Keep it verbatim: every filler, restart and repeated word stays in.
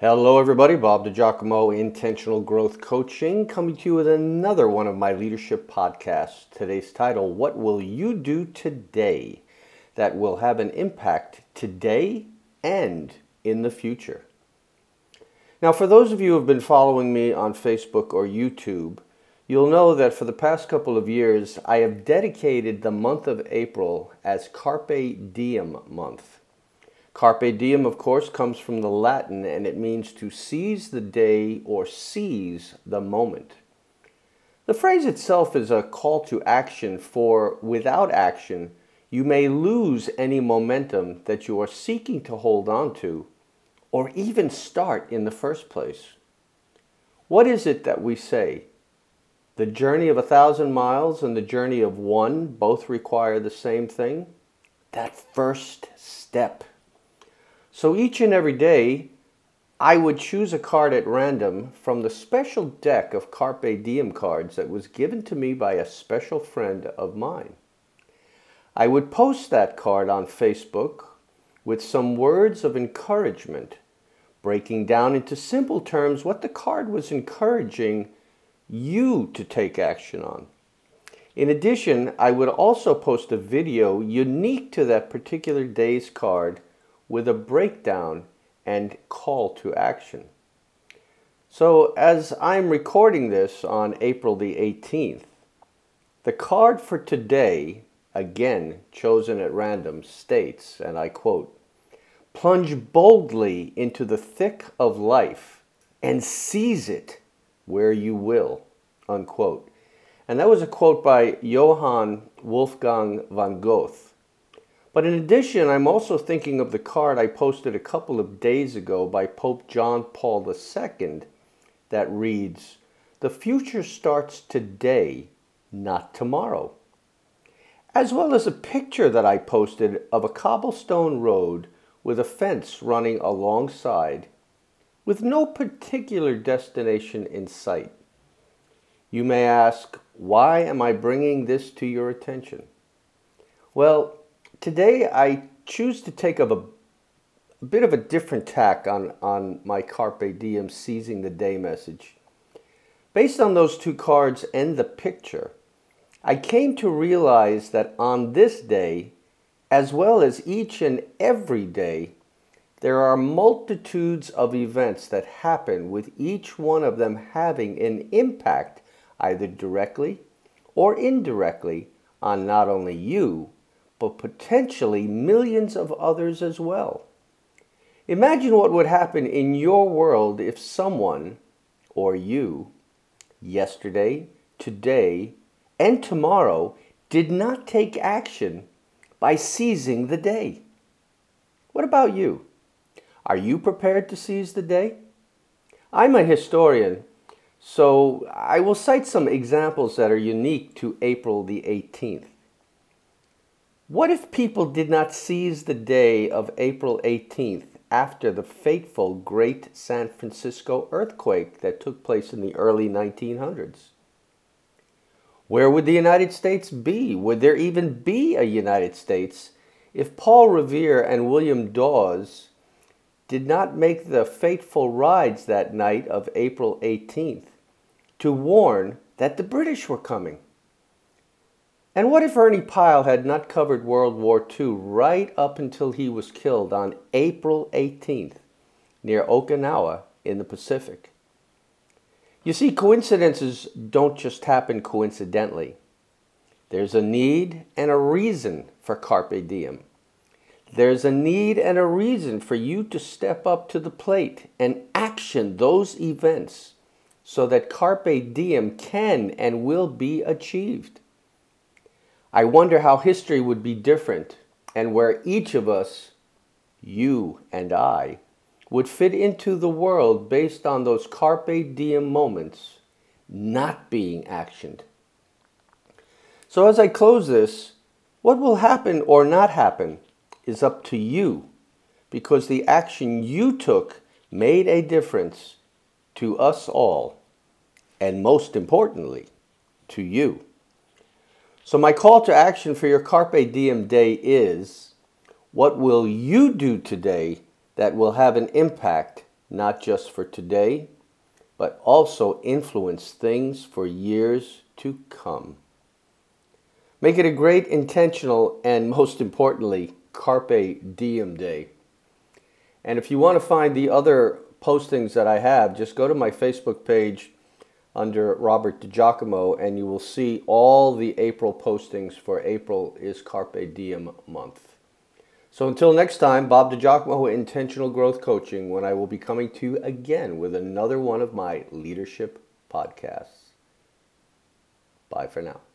Hello, everybody. Bob DiGiacomo, Intentional Growth Coaching, coming to you with another one of my leadership podcasts. Today's title, What Will You Do Today That Will Have an Impact Today and in the Future? Now, for those of you who have been following me on Facebook or YouTube, you'll know that for the past couple of years, I have dedicated the month of April as Carpe Diem month. Carpe diem, of course, comes from the Latin, and it means to seize the day or seize the moment. The phrase itself is a call to action, for without action, you may lose any momentum that you are seeking to hold on to, or even start in the first place. What is it that we say? The journey of a thousand miles and the journey of one both require the same thing? That first step. So each and every day, I would choose a card at random from the special deck of Carpe Diem cards that was given to me by a special friend of mine. I would post that card on Facebook with some words of encouragement, breaking down into simple terms what the card was encouraging you to take action on. In addition, I would also post a video unique to that particular day's card with a breakdown and call to action. So as I'm recording this on April the eighteenth, the card for today, again chosen at random, states, and I quote, "Plunge boldly into the thick of life and seize it where you will," unquote. And that was a quote by Johann Wolfgang von Goethe. But in addition, I'm also thinking of the card I posted a couple of days ago by Pope John Paul the Second that reads, "The future starts today, not tomorrow." As well as a picture that I posted of a cobblestone road with a fence running alongside, with no particular destination in sight. You may ask, why am I bringing this to your attention? Well, today I choose to take up a, a bit of a different tack on, on my Carpe Diem seizing the day message. Based on those two cards and the picture, I came to realize that on this day, as well as each and every day, there are multitudes of events that happen with each one of them having an impact either directly or indirectly on not only you, but potentially millions of others as well. Imagine what would happen in your world if someone, or you, yesterday, today, and tomorrow did not take action by seizing the day. What about you? Are you prepared to seize the day? I'm a historian, so I will cite some examples that are unique to April the eighteenth. What if people did not seize the day of April eighteenth after the fateful Great San Francisco earthquake that took place in the early nineteen hundreds? Where would the United States be? Would there even be a United States if Paul Revere and William Dawes did not make the fateful rides that night of April eighteenth to warn that the British were coming? And what if Ernie Pyle had not covered World War Two right up until he was killed on April eighteenth near Okinawa in the Pacific? You see, coincidences don't just happen coincidentally. There's a need and a reason for Carpe Diem. There's a need and a reason for you to step up to the plate and action those events so that Carpe Diem can and will be achieved. I wonder how history would be different and where each of us, you and I, would fit into the world based on those Carpe Diem moments not being actioned. So as I close this, what will happen or not happen is up to you, because the action you took made a difference to us all, and most importantly, to you. So my call to action for your Carpe Diem day is, what will you do today that will have an impact not just for today, but also influence things for years to come. Make it a great, intentional, and most importantly, Carpe Diem Day. And if you want to find the other postings that I have, just go to my Facebook page under Robert DiGiacomo, and you will see all the April postings for April is Carpe Diem month. So until next time, Bob DiGiacomo, Intentional Growth Coaching, when I will be coming to you again with another one of my leadership podcasts. Bye for now.